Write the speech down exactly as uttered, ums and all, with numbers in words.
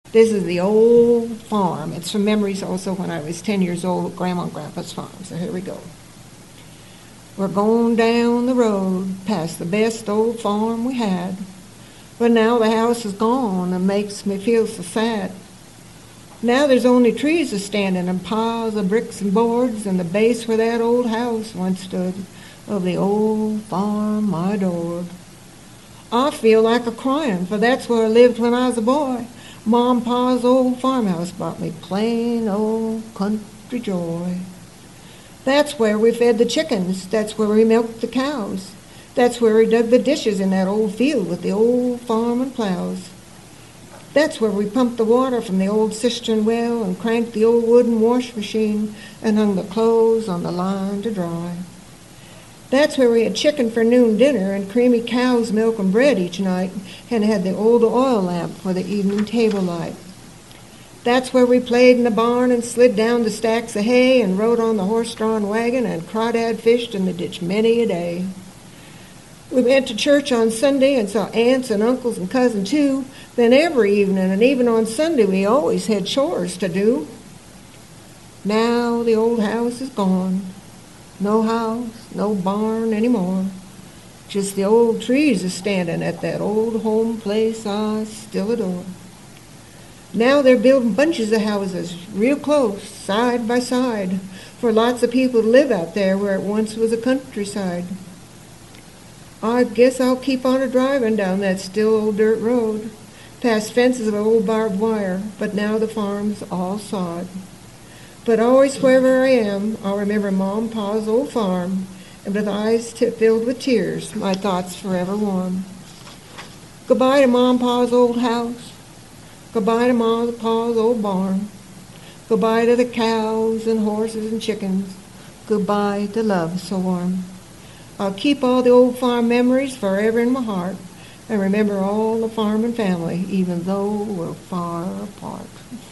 This is the old farm. It's from memories also when I was ten years old at Grandma and Grandpa's farm. So here we go. We're going down the road past the best old farm we had. But now the house is gone and makes me feel so sad. Now there's only trees a-standing and piles of bricks and boards and the base where that old house once stood of the old farm I adored. I feel like a-crying, for that's where I lived when I was a boy. Mom and Pa's old farmhouse brought me plain old country joy. That's where we fed the chickens. That's where we milked the cows. That's where we dug the dishes in that old field with the old farming plows. That's where we pumped the water from the old cistern well and cranked the old wooden wash machine and hung the clothes on the line to dry. That's where we had chicken for noon dinner and creamy cow's milk and bread each night and had the old oil lamp for the evening table light. That's where we played in the barn and slid down the stacks of hay and rode on the horse-drawn wagon and crawdad fished in the ditch many a day. We went to church on Sunday and saw aunts and uncles and cousins too. Then every evening and even on Sunday we always had chores to do. Now the old house is gone. No house, no barn anymore. Just the old trees are standing at that old home place I still adore. Now they're building bunches of houses real close, side by side, for lots of people to live out there where it once was a countryside. I guess I'll keep on a-driving down that still old dirt road, past fences of old barbed wire, but now the farm's all sod. But always wherever I am, I'll remember Mom and Pa's old farm, and with eyes t- filled with tears, my thoughts forever warm. Goodbye to Mom and Pa's old house. Goodbye to Mom and Pa's old barn. Goodbye to the cows and horses and chickens. Goodbye to love so warm. I'll keep all the old farm memories forever in my heart and remember all the farming family, even though we're far apart.